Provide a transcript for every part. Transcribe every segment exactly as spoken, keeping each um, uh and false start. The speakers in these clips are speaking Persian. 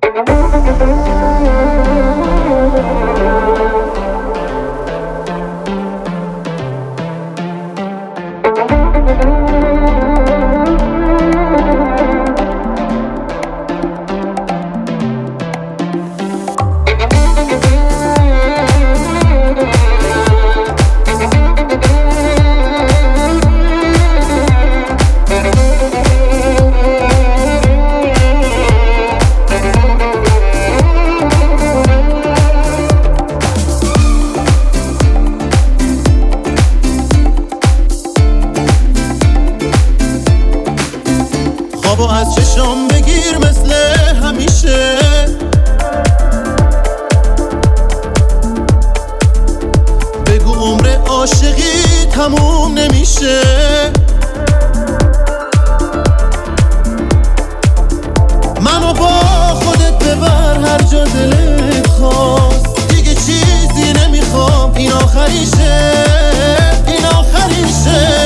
خوابو از چشم بگیر مثل همیشه، بگو عمر عاشقی تموم نمیشه. منو با خودت ببر هر جا دلت خواست، دیگه چیزی نمیخوام، این آخریشه، این آخریشه.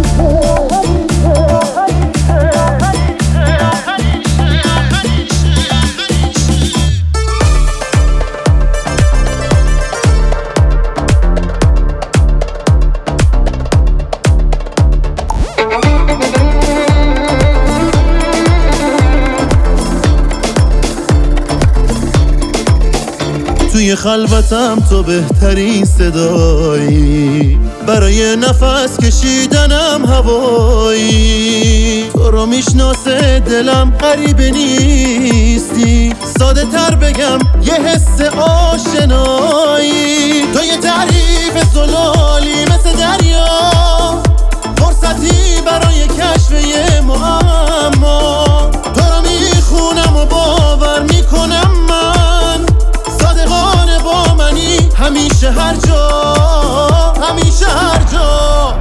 توی خلوتم تو بهترین صدایی، برای نفس کشیدنم هوایی. تو رو میشناسه دلم غریبه نیستی، ساده تر بگم یه حس آشنایی. تو یه تعریف زلالی مثل دریا، فرصتی برای کشف یه معما. تو رو میخونم و باور میکنم من، صادقانه با منی همیشه هر جا، همیشه هر جا.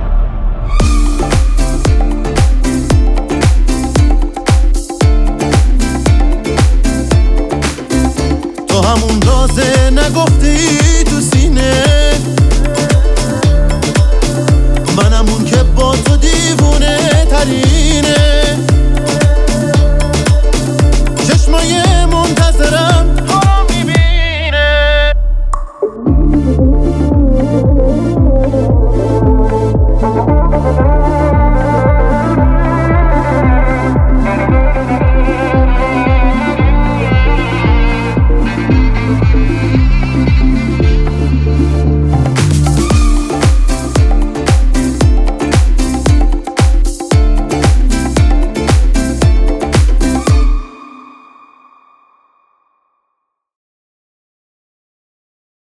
تو همون رازه نگفتی تو سینه، من همون که با تو دیوونه ترینه. چشمای منتظرم